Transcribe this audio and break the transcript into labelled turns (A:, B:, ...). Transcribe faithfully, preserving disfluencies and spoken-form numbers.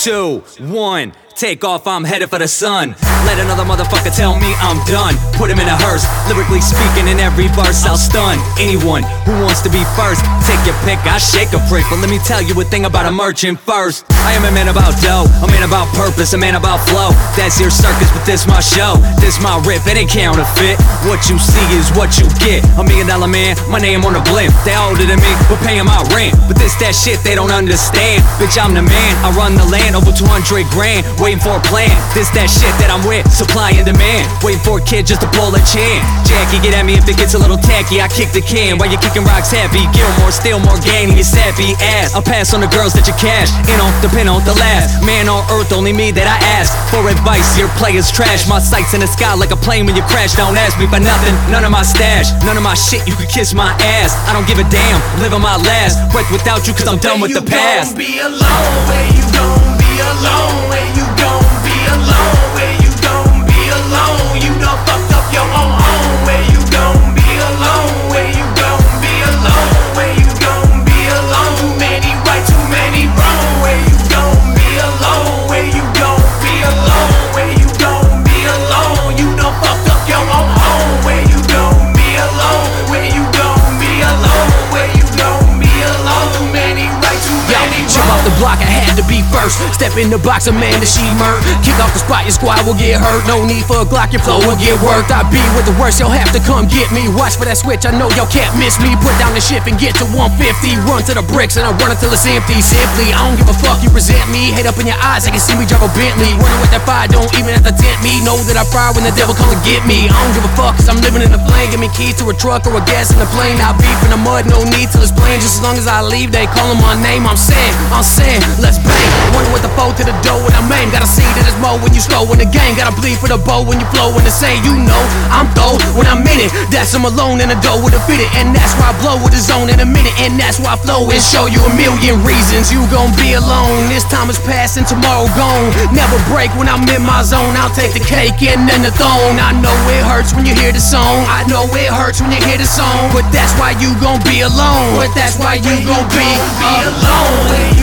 A: two, one. Take off, I'm headed for the sun. Let another motherfucker tell me I'm done. Put him in a hearse, lyrically speaking in every verse I'll stun anyone who wants to be first. Take your pick, I shake a prick, but let me tell you a thing about a merchant first. I am a man about dough, a man about purpose, a man about flow. That's your circus, but this my show. This my rip, it ain't counterfeit. What you see is what you get. A million dollar man, my name on the blimp. They older than me, but paying my rent. But this that shit they don't understand. Bitch, I'm the man, I run the land, over two hundred grand. Waiting for a plan, this that shit that I'm with. Supply and demand, waiting for a kid just to pull a chin. Jackie, get at me if it gets a little tacky. I kick the can while you're kicking rocks happy. Gilmore, still more gang in your sappy ass. I'll pass on the girls that you cash. In on the pin on the last man on earth, only me that I ask for advice. Your players trash, my sights in the sky like a plane when you crash. Don't ask me for nothing, none of my stash, none of my shit, you could kiss my ass. I don't give a damn, living my last breath without you, cause I'm done with the past.
B: Be alone, where you gon' be alone, where you gon' be alone, where you gon' be alone. You done fucked up your own home. Where you gon' be alone, where you gon' be alone, where you gon' be alone. Too many right, too many wrong. Where you gon' be alone, where you gon' be alone, where you gon' be alone. You done fucked up your own home. Where you gon' be alone, where you gon' be alone, where you gon' be alone. Too many right, too many wrong.
C: Jump off the block, I had to be first. Step in the box, a man that she murked. Kick off the spot, your squad will get hurt. No need for a Glock, your flow will get worked. I be with the worst, y'all have to come get me. Watch for that switch, I know y'all can't miss me. Put down the ship and get to one fifty. Run to the bricks and I run until it's empty. Simply, I don't give a fuck, you resent me. Head up in your eyes, I can see me drive a Bentley. Running with that fire, don't even have to tempt me. Know that I fry when the devil come to get me. I don't give a fuck, cause I'm living in the flame. Give me keys to a truck or a gas in the plane. I'll beef in the mud, no need to explain. Just as long as I leave, they calling my name. I'm saying, I'm saying, let's bang. One with the foe to the dough when I'm aim. Gotta see that it's more when you slow in the game. Gotta bleed for the bow when you flow in the same. You know, I'm though when I'm in it. That's I'm alone in the dough with a fitted. And that's why I blow with the zone in a minute. And that's why I flow and show you a million reasons you gon' be alone. This time is passing, tomorrow gone. Never break when I'm in my zone. I'll take the cake and then the throne. I know it hurts when you hear the song. I know it hurts when you hear the song. But that's why you gon' be alone. But that's why you gon' be
B: alone. Where you